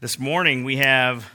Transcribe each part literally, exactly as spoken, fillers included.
This morning we have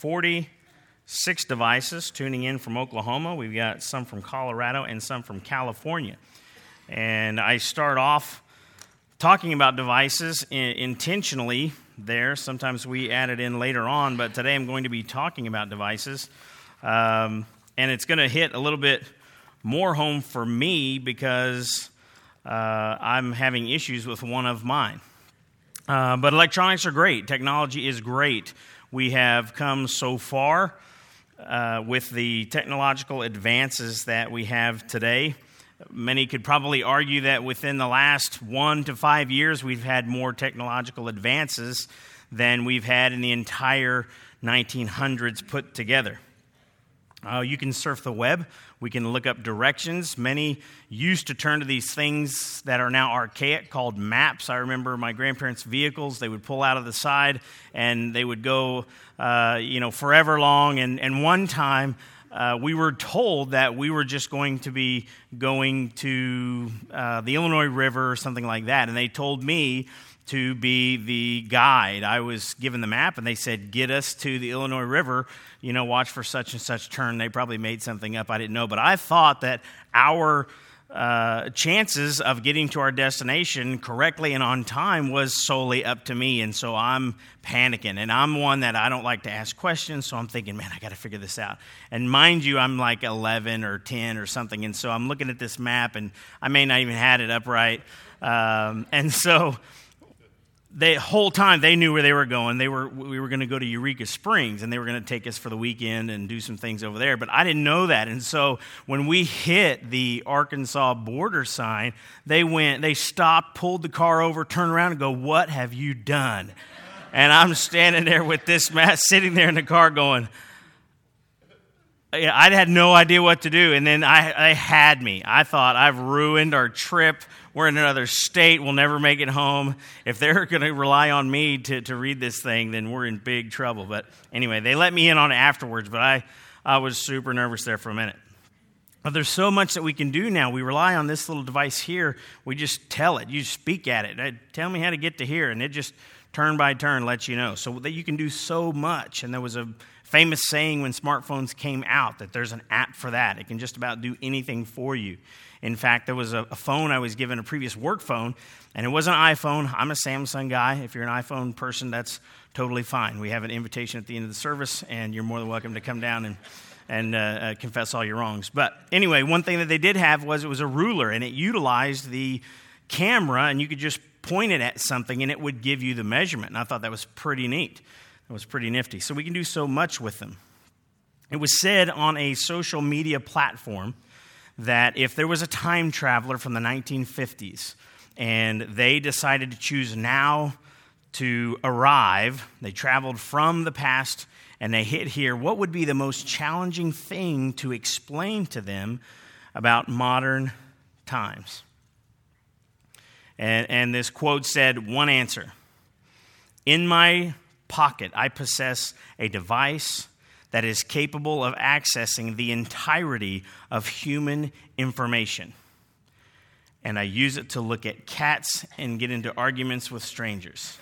forty-six devices tuning in from Oklahoma. We've got some from Colorado and some from California. And I start off talking about devices intentionally there. Sometimes we add it in later on, but today I'm going to be talking about devices. Um, and it's going to hit a little bit more home for me because uh, I'm having issues with one of mine. Uh, but electronics are great. Technology is great. We have come so far uh, with the technological advances that we have today. Many could probably argue that within the last one to five years, we've had more technological advances than we've had in the entire nineteen hundreds put together. Uh, you can surf the web. We can look up directions. Many used to turn to these things that are now archaic called maps. I remember my grandparents' vehicles. They would pull out of the side and they would go, uh, you know, forever long. And, and one time uh, we were told that we were just going to be going to uh, the Illinois River or something like that. And they told me to be the guide. I was given the map, and they said, get us to the Illinois River, you know, watch for such and such turn. They probably made something up, I didn't know. But I thought that our uh, chances of getting to our destination correctly and on time was solely up to me, and so I'm panicking. And I'm one that I don't like to ask questions, so I'm thinking, man, I got to figure this out. And mind you, I'm like eleven or ten or something, and so I'm looking at this map, and I may not even had it upright. Um, and so... The whole time they knew where they were going. They were we were going to go to Eureka Springs, and they were going to take us for the weekend and do some things over there. But I didn't know that, and so when we hit the Arkansas border sign, they went, they stopped, pulled the car over, turned around, and go, "What have you done?" And I'm standing there with this map, sitting there in the car, going, I had no idea what to do. And then I, I had me. I thought, I've ruined our trip. We're in another state. We'll never make it home. If they're going to rely on me to, to read this thing, then we're in big trouble. But anyway, they let me in on it afterwards, but I, I was super nervous there for a minute. But there's so much that we can do now. We rely on this little device here. We just tell it. You speak at it. Tell me how to get to here. And it just turn by turn lets you know. So that you can do so much. And there was a famous saying when smartphones came out that there's an app for that. It can just about do anything for you. In fact, there was a, a phone I was given, a previous work phone, and it wasn't an iPhone. I'm a Samsung guy. If you're an iPhone person, that's totally fine. We have an invitation at the end of the service, and you're more than welcome to come down and, and uh, uh, confess all your wrongs. But anyway, one thing that they did have was it was a ruler, and it utilized the camera, and you could just point it at something, and it would give you the measurement. And I thought that was pretty neat. It was pretty nifty. So we can do so much with them. It was said on a social media platform that if there was a time traveler from the nineteen fifties and they decided to choose now to arrive, they traveled from the past and they hit here, what would be the most challenging thing to explain to them about modern times? And, and this quote said, one answer: in my pocket, I possess a device that is capable of accessing the entirety of human information. And I use it to look at cats and get into arguments with strangers.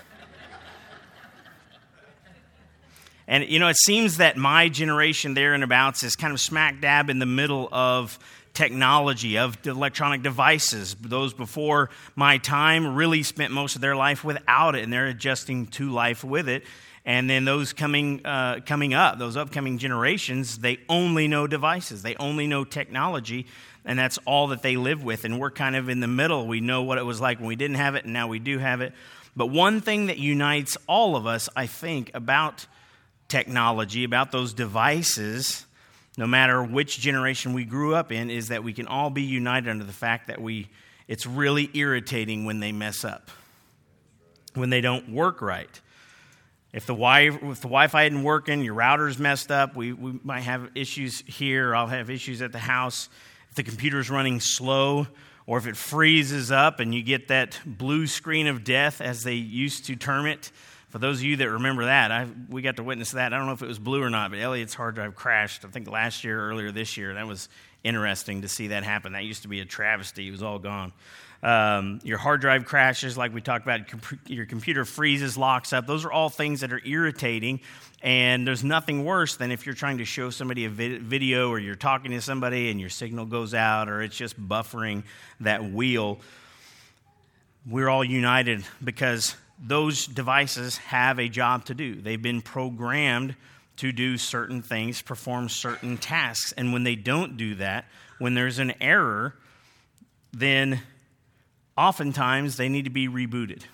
And, you know, it seems that my generation there and abouts is kind of smack dab in the middle of technology, of electronic devices. Those before my time really spent most of their life without it, and they're adjusting to life with it. And then those coming uh, coming up, those upcoming generations, they only know devices. They only know technology, and that's all that they live with. And we're kind of in the middle. We know what it was like when we didn't have it, and now we do have it. But one thing that unites all of us, I think, about technology, about those devices, no matter which generation we grew up in, is that we can all be united under the fact that we it's really irritating when they mess up, when they don't work right. If the, wi- if the Wi-Fi isn't working, your router's messed up, we, we might have issues here, I'll have issues at the house. If the computer's running slow, or if it freezes up and you get that blue screen of death, as they used to term it. For those of you that remember that, I, we got to witness that. I don't know if it was blue or not, but Elliot's hard drive crashed, I think last year or earlier this year. That was interesting to see that happen. That used to be a travesty. It was all gone. Um, your hard drive crashes, like we talked about, your computer freezes, locks up. Those are all things that are irritating, and there's nothing worse than if you're trying to show somebody a video or you're talking to somebody and your signal goes out or it's just buffering that wheel. We're all united because those devices have a job to do. They've been programmed to do certain things, perform certain tasks, and when they don't do that, when there's an error, then oftentimes, they need to be rebooted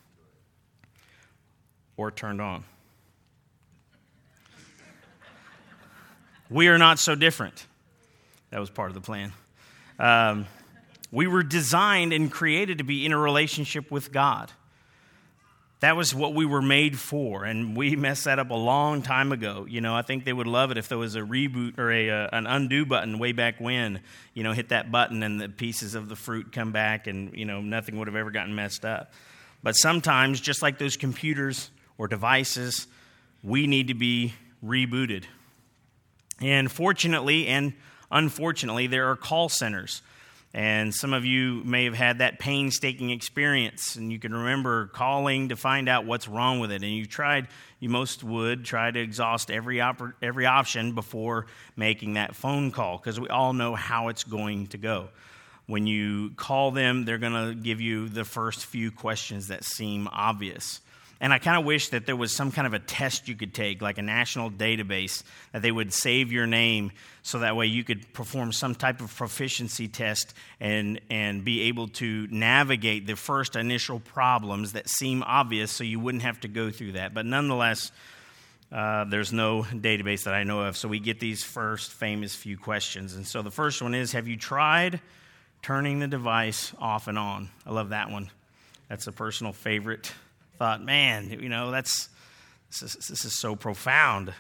or turned on. We are not so different. That was part of the plan. Um, we were designed and created to be in a relationship with God. That was what we were made for, and we messed that up a long time ago. You know, I think they would love it if there was a reboot or a uh, an undo button way back when. You know, hit that button and the pieces of the fruit come back, and you know nothing would have ever gotten messed up. But sometimes, just like those computers or devices, we need to be rebooted. And fortunately and unfortunately, there are call centers. And some of you may have had that painstaking experience, and you can remember calling to find out what's wrong with it. And you tried, you most would try to exhaust every op- every option before making that phone call, because we all know how it's going to go. When you call them, they're going to give you the first few questions that seem obvious. And I kind of wish that there was some kind of a test you could take, like a national database, that they would save your name so that way you could perform some type of proficiency test and, and be able to navigate the first initial problems that seem obvious so you wouldn't have to go through that. But nonetheless, uh, there's no database that I know of, so we get these first famous few questions. And so the first one is, have you tried turning the device off and on? I love that one. That's a personal favorite. Thought, man, you know, that's this is, this is so profound.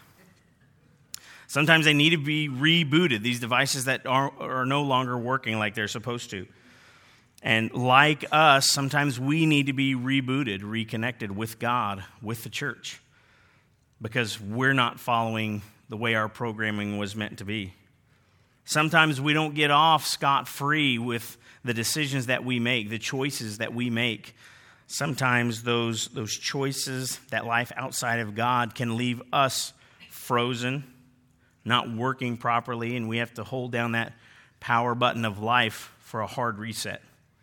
Sometimes they need to be rebooted, these devices that are, are no longer working like they're supposed to. And like us, sometimes we need to be rebooted, reconnected with God, with the church, because we're not following the way our programming was meant to be. Sometimes we don't get off scot-free with the decisions that we make, the choices that we make. Sometimes those those choices, that life outside of God, can leave us frozen, not working properly, and we have to hold down that power button of life for a hard reset.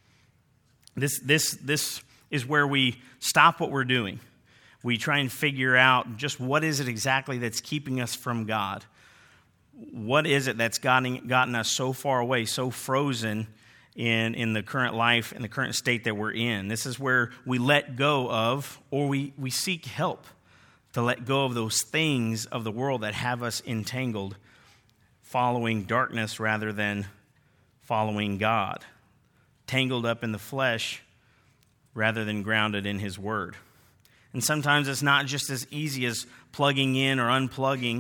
This this this is where we stop what we're doing. We try and figure out just what is it exactly that's keeping us from God. What is it that's gotten gotten us so far away, so frozen in, in the current life and the current state that we're in? This is where we let go of, or we, we seek help to let go of those things of the world that have us entangled, following darkness rather than following God, tangled up in the flesh rather than grounded in His Word. And sometimes it's not just as easy as plugging in or unplugging,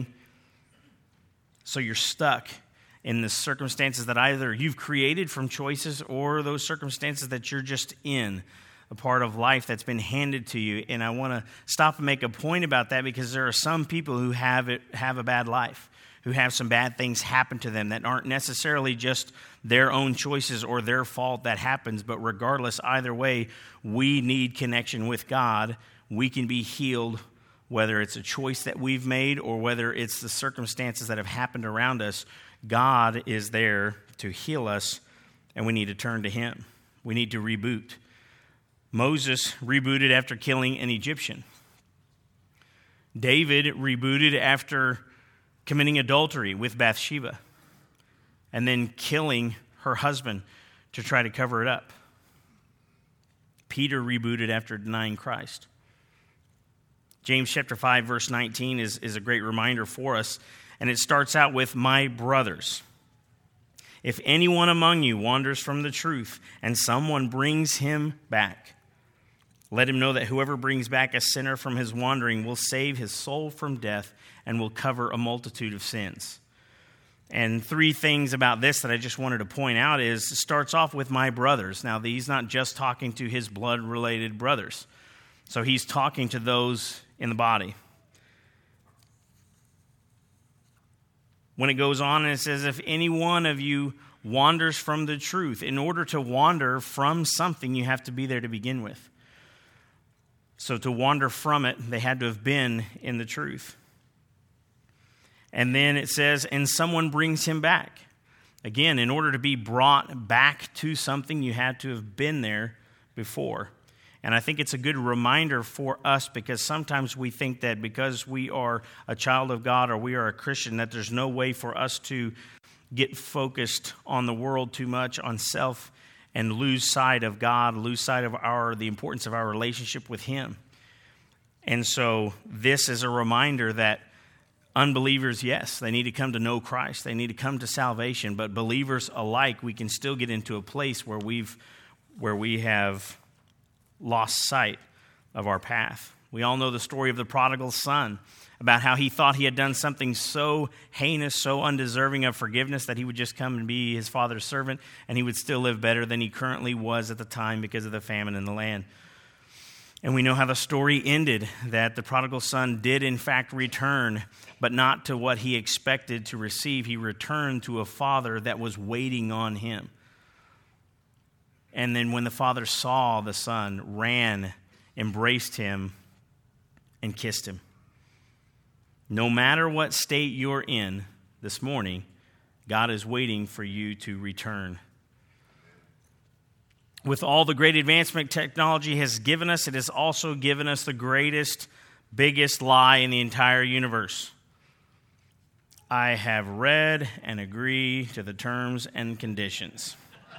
so you're stuck in the circumstances that either you've created from choices or those circumstances that you're just in, a part of life that's been handed to you. And I want to stop and make a point about that, because there are some people who have it, have a bad life, who have some bad things happen to them that aren't necessarily just their own choices or their fault that happens. But regardless, either way, we need connection with God. We can be healed, whether it's a choice that we've made or whether it's the circumstances that have happened around us. God is there to heal us, and we need to turn to Him. We need to reboot. Moses rebooted after killing an Egyptian. David rebooted after committing adultery with Bathsheba and then killing her husband to try to cover it up. Peter rebooted after denying Christ. James chapter five, verse nineteen is, is a great reminder for us. And it starts out with, my brothers, if anyone among you wanders from the truth and someone brings him back, let him know that whoever brings back a sinner from his wandering will save his soul from death and will cover a multitude of sins. And three things about this that I just wanted to point out is, it starts off with my brothers. Now, he's not just talking to his blood-related brothers. So he's talking to those in the body. when it goes on and it says, if any one of you wanders from the truth, in order to wander from something, you have to be there to begin with. So to wander from it, they had to have been in the truth. And then it says, and someone brings him back. Again, in order to be brought back to something, you had to have been there before. And I think it's a good reminder for us, because sometimes we think that because we are a child of God or we are a Christian, that there's no way for us to get focused on the world too much, on self, and lose sight of God, lose sight of our the importance of our relationship with Him. And so this is a reminder that unbelievers, yes, they need to come to know Christ. They need to come to salvation. But believers alike, we can still get into a place where we've where we have lost sight of our path. We all know the story of the prodigal son, about how he thought he had done something so heinous, so undeserving of forgiveness, that he would just come and be his father's servant, and he would still live better than he currently was at the time because of the famine in the land. And we know how the story ended, that the prodigal son did in fact return, but not to what he expected to receive. He returned to a father that was waiting on him. And then when the father saw the son, ran, embraced him, and kissed him. No matter what state you're in this morning, God is waiting for you to return. With all the great advancement technology has given us, it has also given us the greatest, biggest lie in the entire universe. I have read and agree to the terms and conditions.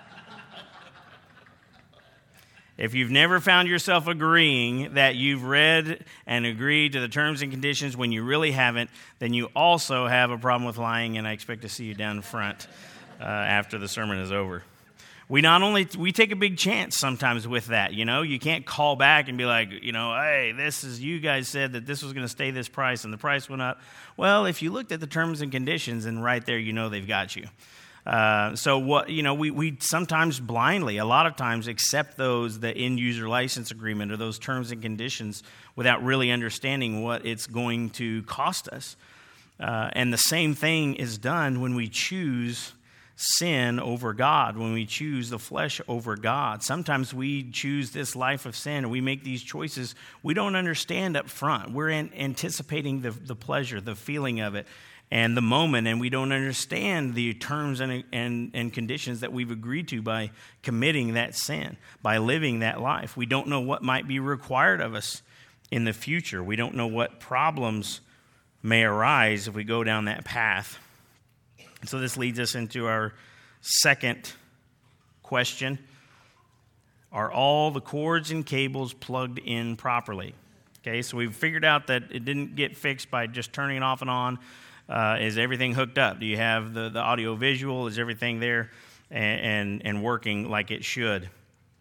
If you've never found yourself agreeing that you've read and agreed to the terms and conditions when you really haven't, then you also have a problem with lying, and I expect to see you down front uh, after the sermon is over. We not only, we take a big chance sometimes with that, you know. You can't call back and be like, you know, hey, this is, you guys said that this was going to stay this price and the price went up. Well, if you looked at the terms and conditions, and right there, you know they've got you. Uh, so what you know, we, we sometimes blindly, a lot of times, accept those the end user license agreement or those terms and conditions without really understanding what it's going to cost us. Uh, and the same thing is done when we choose sin over God, when we choose the flesh over God. Sometimes we choose this life of sin, and we make these choices we don't understand up front. We're in, anticipating the, the pleasure, the feeling of it, and the moment, and we don't understand the terms and, and, and conditions that we've agreed to by committing that sin, by living that life. We don't know what might be required of us in the future. We don't know what problems may arise if we go down that path. And so this leads us into our second question. Are all the cords and cables plugged in properly? Okay, so we've figured out that it didn't get fixed by just turning it off and on. Uh, is everything hooked up? Do you have the, the audio visual? Is everything there and, and and working like it should?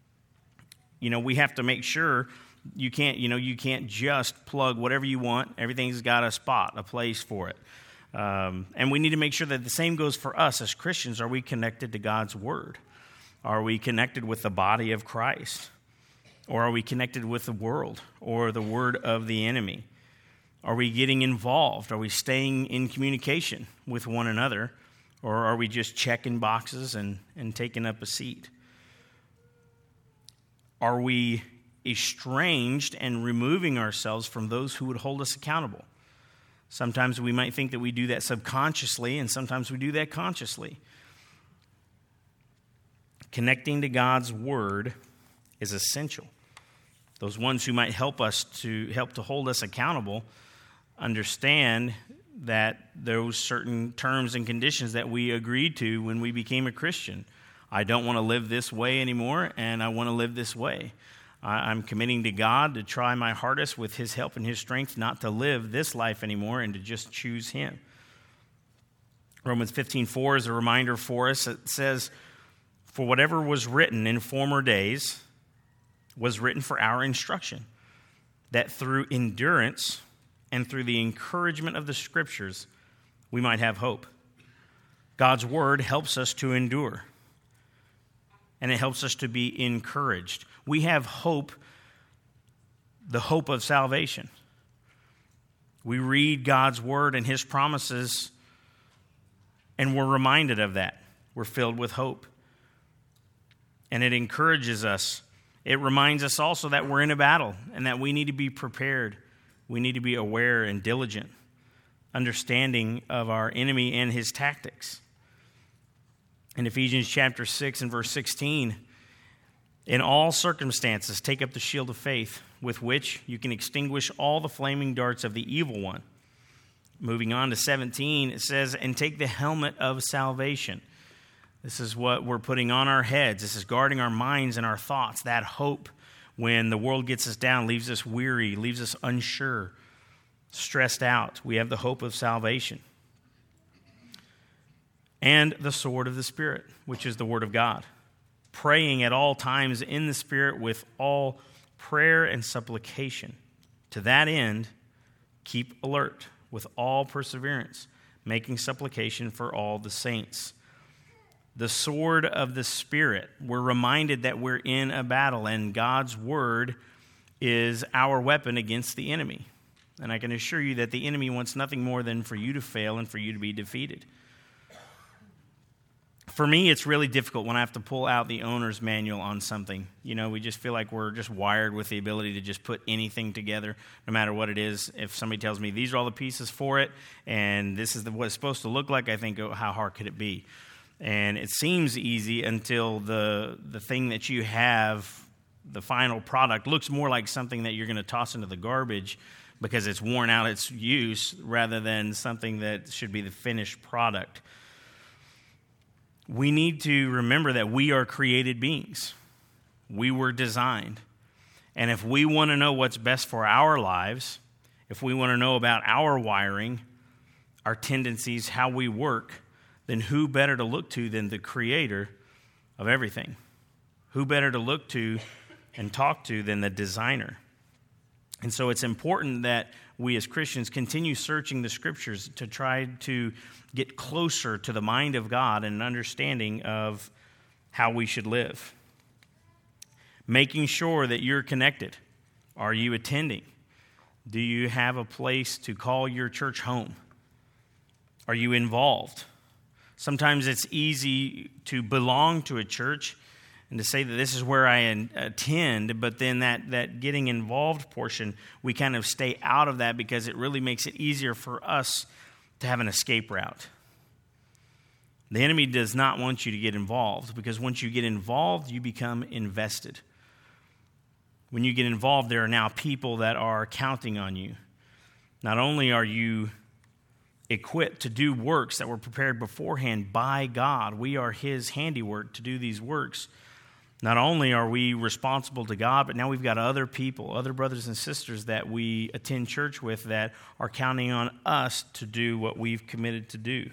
You know, we have to make sure you can't, you know, you can't just plug whatever you want. Everything's got a spot, a place for it. Um, and we need to make sure that the same goes for us as Christians. Are we connected to God's Word? Are we connected with the body of Christ? Or are we connected with the world or the word of the enemy? Are we getting involved? Are we staying in communication with one another? Or are we just checking boxes and, and taking up a seat? Are we estranged and removing ourselves from those who would hold us accountable? Sometimes we might think that we do that subconsciously, and sometimes we do that consciously. Connecting to God's Word is essential. Those ones who might help us to help to hold us accountable understand that those certain terms and conditions that we agreed to when we became a Christian. I don't want to live this way anymore, and I want to live this way. I'm committing to God to try my hardest with His help and His strength not to live this life anymore and to just choose Him. Romans fifteen four is a reminder for us. It says, "For whatever was written in former days was written for our instruction, that through endurance and through the encouragement of the Scriptures, we might have hope." God's Word helps us to endure, and it helps us to be encouraged. We have hope, the hope of salvation. We read God's Word and His promises And we're reminded of that. We're filled with hope. And it encourages us. It reminds us also that we're in a battle and that we need to be prepared. We need to be aware and diligent, understanding of our enemy and his tactics. In Ephesians chapter six and verse sixteen, in all circumstances, take up the shield of faith, with which you can extinguish all the flaming darts of the evil one. Moving on to seventeen, it says, and take the helmet of salvation. This is what we're putting on our heads. This is guarding our minds and our thoughts, that hope when the world gets us down, leaves us weary, leaves us unsure, stressed out. We have the hope of salvation. And the sword of the Spirit, which is the Word of God. Praying at all times in the Spirit with all prayer and supplication. To that end, keep alert with all perseverance, making supplication for all the saints. The sword of the Spirit. We're reminded that we're in a battle, and God's Word is our weapon against the enemy. And I can assure you that the enemy wants nothing more than for you to fail and for you to be defeated. For me, it's really difficult when I have to pull out the owner's manual on something. You know, we just feel like we're just wired with the ability to just put anything together, no matter what it is. If somebody tells me, these are all the pieces for it, and this is the, what it's supposed to look like, I think, oh, how hard could it be? And it seems easy until the the thing that you have, the final product, looks more like something that you're going to toss into the garbage because it's worn out its use, rather than something that should be the finished product. We need to remember that we are created beings. We were designed. And if we want to know what's best for our lives, if we want to know about our wiring, our tendencies, how we work, then who better to look to than the Creator of everything? Who better to look to and talk to than the designer? And so it's important that we as Christians continue searching the Scriptures to try to get closer to the mind of God and an understanding of how we should live. Making sure that you're connected. Are you attending? Do you have a place to call your church home? Are you involved? Sometimes it's easy to belong to a church and to say that this is where I attend, but then that, that getting involved portion, we kind of stay out of that because it really makes it easier for us to have an escape route. The enemy does not want you to get involved, because once you get involved, you become invested. When you get involved, there are now people that are counting on you. Not only are you equipped to do works that were prepared beforehand by God, we are His handiwork to do these works. Not only are we responsible to God, but now we've got other people, other brothers and sisters that we attend church with that are counting on us to do what we've committed to do.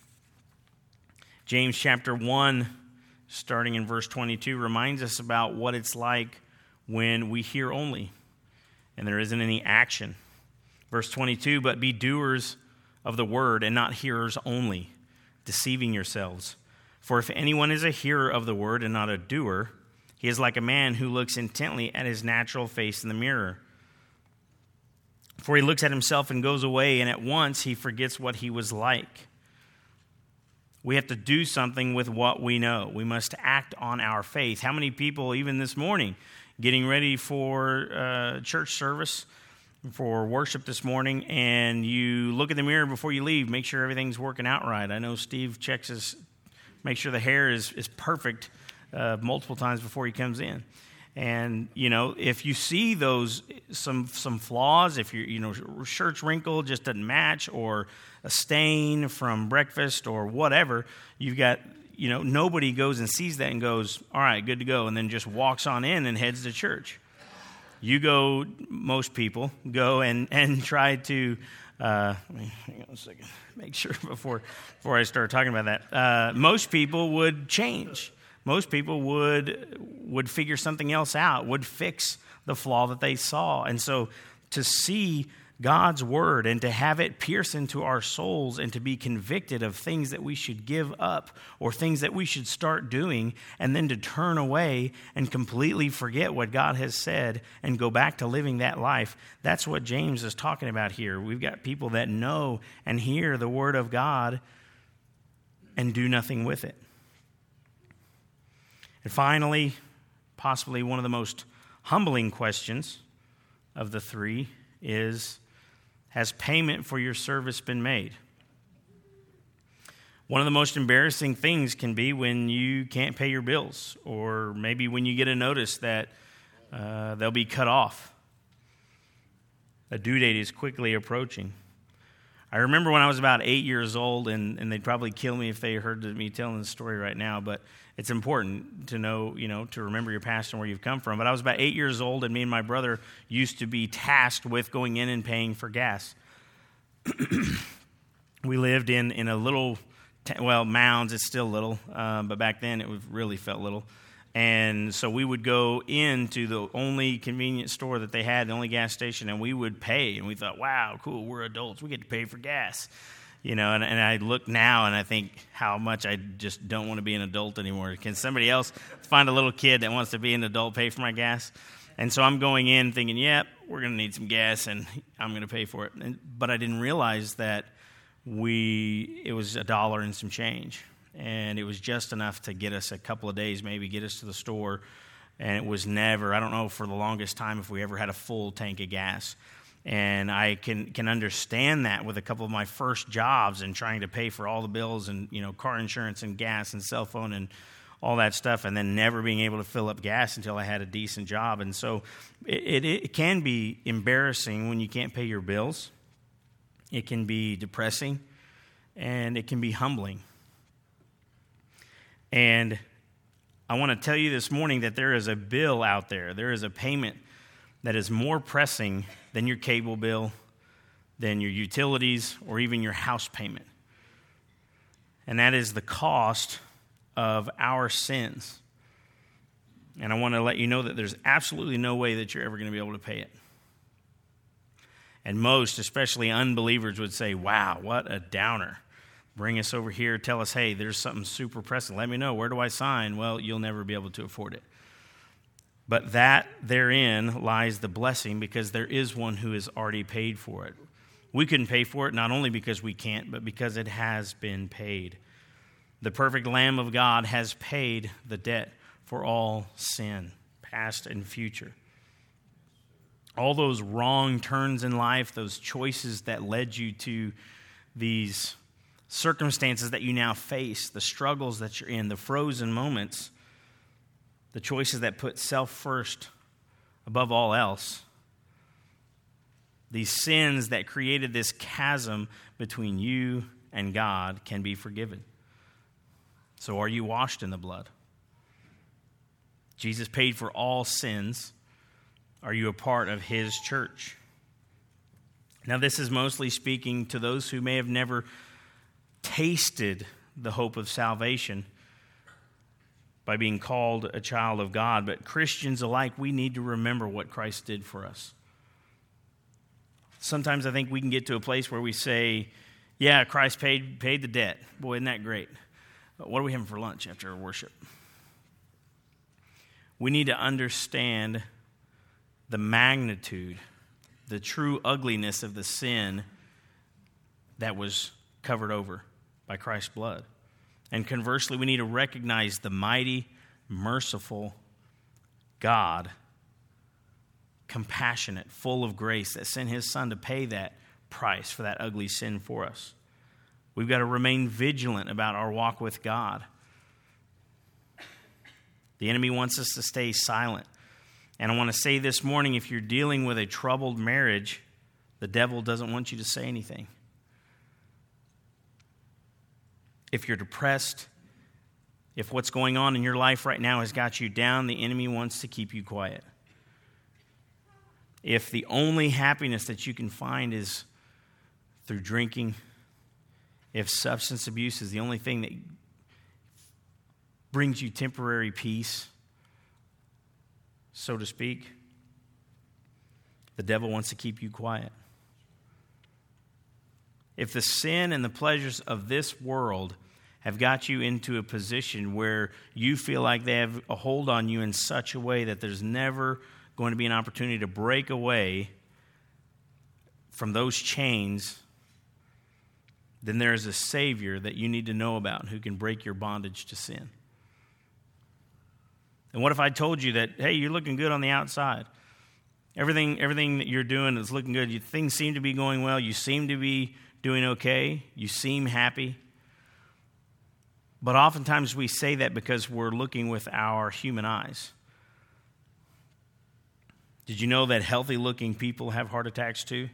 James chapter one, starting in verse twenty-two, reminds us about what it's like when we hear only and there isn't any action. Verse twenty-two, but be doers of the word and not hearers only, deceiving yourselves. For if anyone is a hearer of the word and not a doer, he is like a man who looks intently at his natural face in the mirror. For he looks at himself and goes away, and at once he forgets what he was like. We have to do something with what we know. We must act on our faith. How many people, even this morning, getting ready for uh, church service, for worship this morning, and you look in the mirror before you leave, make sure everything's working out right. I know Steve checks his, make sure the hair is, is perfect uh, multiple times before he comes in. And, you know, if you see those, some some flaws, if your, you know, shirt's wrinkle just doesn't match, or a stain from breakfast or whatever, you've got, you know, nobody goes and sees that and goes, all right, good to go, and then just walks on in and heads to church. You go, most people go and, and try to, uh, let me hang on a second, make sure before before I start talking about that. Uh, most people would change. Most people would would figure something else out, would fix the flaw that they saw. And so to see God's word and to have it pierce into our souls and to be convicted of things that we should give up or things that we should start doing, and then to turn away and completely forget what God has said and go back to living that life, that's what James is talking about here. We've got people that know and hear the word of God, and do nothing with it. And finally, possibly one of the most humbling questions of the three is, has payment for your service been made? One of the most embarrassing things can be when you can't pay your bills, or maybe when you get a notice that uh, they'll be cut off. A due date is quickly approaching. I remember when I was about eight years old, and, and they'd probably kill me if they heard me telling the story right now, but it's important to know, you know, to remember your past and where you've come from. But I was about eight years old, and me and my brother used to be tasked with going in and paying for gas. We lived in, in a little, t- well, Mounds, it's still little, um, but back then it was, really felt little. And so we would go into the only convenience store that they had, the only gas station, and we would pay. And we thought, wow, cool, we're adults. We get to pay for gas. You know, and, and I look now and I think how much I just don't want to be an adult anymore. Can somebody else find a little kid that wants to be an adult pay for my gas? And so I'm going in thinking, yep, we're going to need some gas, and I'm going to pay for it. And, but I didn't realize that we it was a dollar and some change. And it was just enough to get us a couple of days, maybe get us to the store. And it was never, I don't know for the longest time if we ever had a full tank of gas. And I can can understand that with a couple of my first jobs and trying to pay for all the bills and, you know, car insurance and gas and cell phone and all that stuff, and then never being able to fill up gas until I had a decent job. And so it, it, it can be embarrassing when you can't pay your bills. It can be depressing, and it can be humbling. And I want to tell you this morning that there is a bill out there. There is a payment that is more pressing than your cable bill, than your utilities, or even your house payment. And that is the cost of our sins. And I want to let you know that there's absolutely no way that you're ever going to be able to pay it. And most, especially unbelievers, would say, wow, what a downer. Bring us over here, tell us, hey, there's something super pressing. Let me know, where do I sign? Well, you'll never be able to afford it. But that therein lies the blessing, because there is one who has already paid for it. We couldn't pay for it, not only because we can't, but because it has been paid. The perfect Lamb of God has paid the debt for all sin, past and future. All those wrong turns in life, those choices that led you to these circumstances that you now face, the struggles that you're in, the frozen moments, the choices that put self first above all else, these sins that created this chasm between you and God can be forgiven. So are you washed in the blood? Jesus paid for all sins. Are you a part of his church? Now, this is mostly speaking to those who may have never tasted the hope of salvation by being called a child of God. But Christians alike, we need to remember what Christ did for us. Sometimes I think we can get to a place where we say, yeah, Christ paid paid the debt. Boy, isn't that great? What are we having for lunch after worship? We need to understand the magnitude, the true ugliness of the sin that was covered over by Christ's blood. And conversely, we need to recognize the mighty, merciful God, compassionate, full of grace, that sent his Son to pay that price for that ugly sin for us. We've got to remain vigilant about our walk with God. The enemy wants us to stay silent. And I want to say this morning, if you're dealing with a troubled marriage, the devil doesn't want you to say anything. If you're depressed, if what's going on in your life right now has got you down, the enemy wants to keep you quiet. If the only happiness that you can find is through drinking, if substance abuse is the only thing that brings you temporary peace, so to speak, the devil wants to keep you quiet. If the sin and the pleasures of this world have got you into a position where you feel like they have a hold on you in such a way that there's never going to be an opportunity to break away from those chains, then there is a Savior that you need to know about who can break your bondage to sin. And what if I told you that, hey, you're looking good on the outside. Everything, everything that you're doing is looking good. You, things seem to be going well. You seem to be doing okay. You seem happy. But oftentimes we say that because we're looking with our human eyes. Did you know that healthy-looking people have heart attacks too?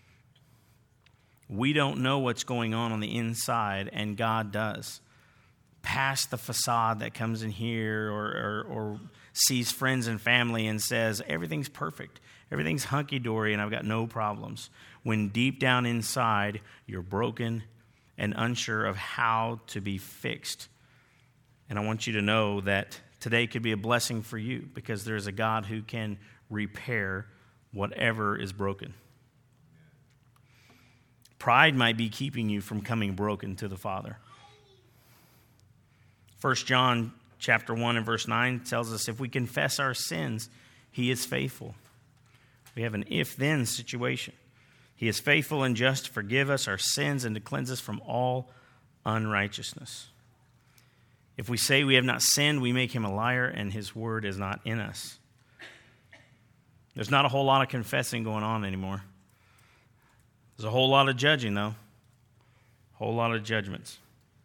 We don't know what's going on on the inside, and God does. Past the facade that comes in here or, or, or sees friends and family and says, everything's perfect, everything's hunky-dory, and I've got no problems. When deep down inside, you're broken and unsure of how to be fixed. And I want you to know that today could be a blessing for you because there's a God who can repair whatever is broken. Pride might be keeping you from coming broken to the Father. First John chapter one and verse nine tells us if we confess our sins, he is faithful. We have an if-then situation. He is faithful and just to forgive us our sins and to cleanse us from all unrighteousness. If we say we have not sinned, we make him a liar and his word is not in us. There's not a whole lot of confessing going on anymore. There's a whole lot of judging, though. A whole lot of judgments.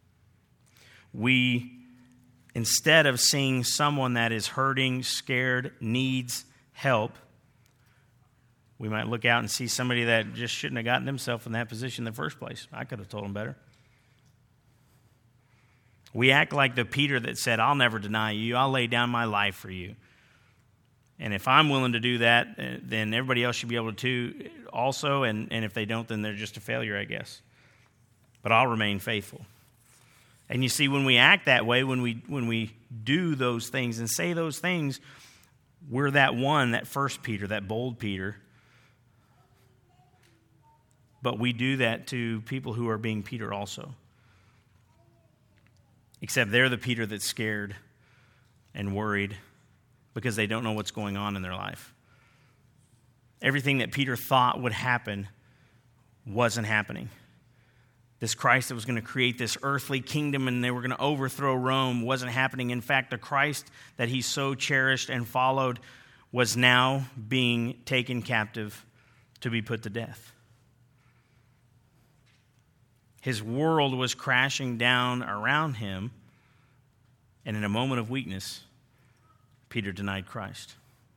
We, instead of seeing someone that is hurting, scared, needs help, we might look out and see somebody that just shouldn't have gotten himself in that position in the first place. I could have told him better. We act like the Peter that said, I'll never deny you. I'll lay down my life for you. And if I'm willing to do that, then everybody else should be able to also. And, and if they don't, then they're just a failure, I guess. But I'll remain faithful. And you see, when we act that way, when we when we do those things and say those things, we're that one, that first Peter, that bold Peter. But we do that to people who are being Peter also. Except they're the Peter that's scared and worried because they don't know what's going on in their life. Everything that Peter thought would happen wasn't happening. This Christ that was going to create this earthly kingdom and they were going to overthrow Rome wasn't happening. In fact, the Christ that he so cherished and followed was now being taken captive to be put to death. His world was crashing down around him, and in a moment of weakness, Peter denied Christ.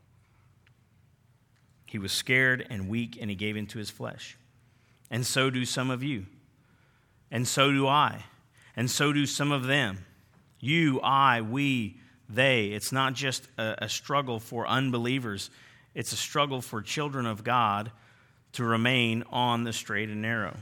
He was scared and weak, and he gave into his flesh. And so do some of you. And so do I. And so do some of them. You, I, we, they. It's not just a, a struggle for unbelievers. It's a struggle for children of God to remain on the straight and narrow.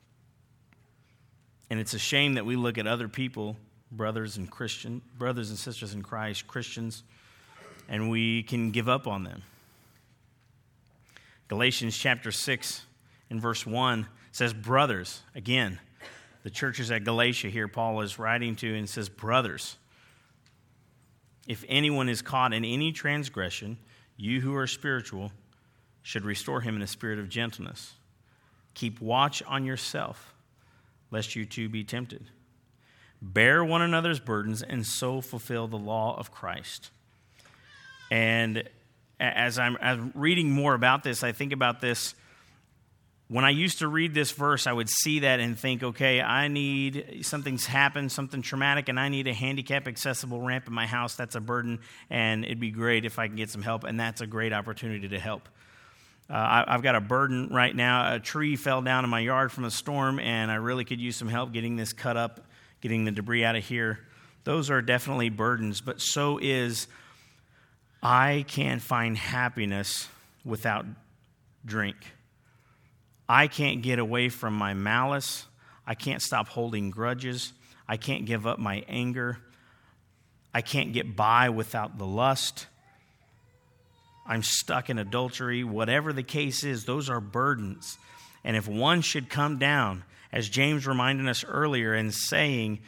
And it's a shame that we look at other people, brothers and Christian, brothers and sisters in Christ, Christians, and we can give up on them. Galatians chapter six and verse one says, brothers, again, the churches at Galatia here, Paul is writing to and says, brothers, if anyone is caught in any transgression, you who are spiritual should restore him in a spirit of gentleness. Keep watch on yourself, lest you too be tempted. Bear one another's burdens and so fulfill the law of Christ. And as I'm, as I'm reading more about this, I think about this. When I used to read this verse, I would see that and think, okay, I need, something's happened, something traumatic, and I need a handicap accessible ramp in my house. That's a burden, and it'd be great if I can get some help, and that's a great opportunity to help. Uh, I, I've got a burden right now. A tree fell down in my yard from a storm, and I really could use some help getting this cut up, getting the debris out of here. Those are definitely burdens, but so is I can't find happiness without drink. I can't get away from my malice. I can't stop holding grudges. I can't give up my anger. I can't get by without the lust. I'm stuck in adultery. Whatever the case is, those are burdens. And if one should come down, as James reminded us earlier in saying,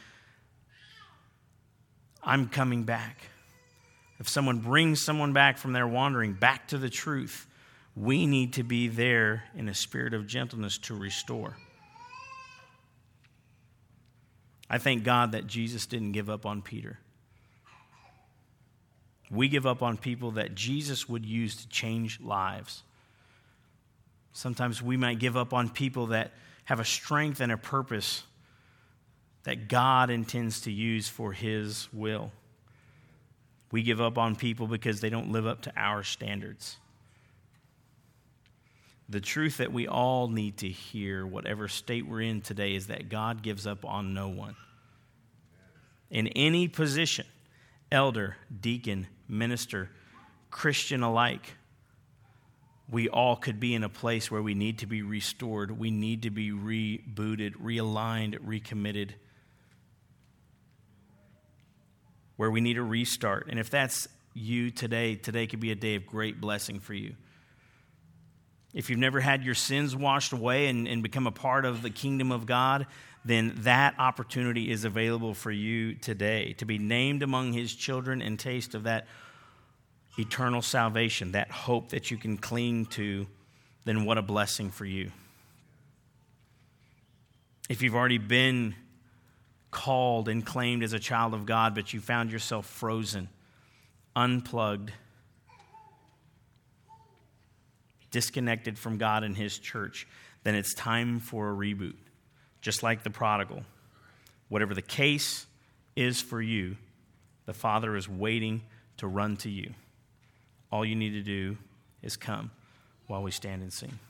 I'm coming back. If someone brings someone back from their wandering back to the truth, we need to be there in a spirit of gentleness to restore. I thank God that Jesus didn't give up on Peter. We give up on people that Jesus would use to change lives. Sometimes we might give up on people that have a strength and a purpose that God intends to use for His will. We give up on people because they don't live up to our standards. The truth that we all need to hear, whatever state we're in today, is that God gives up on no one. In any position, elder, deacon, minister, Christian alike, we all could be in a place where we need to be restored. We need to be rebooted, realigned, recommitted, where we need a restart. And if that's you today, today could be a day of great blessing for you. If you've never had your sins washed away and, and become a part of the kingdom of God, then that opportunity is available for you today to be named among His children and taste of that eternal salvation, that hope that you can cling to. Then what a blessing for you. If you've already been called and claimed as a child of God, but you found yourself frozen, unplugged, disconnected from God and His church, then it's time for a reboot. Just like the prodigal. Whatever the case is for you, the Father is waiting to run to you. All you need to do is come while we stand and sing.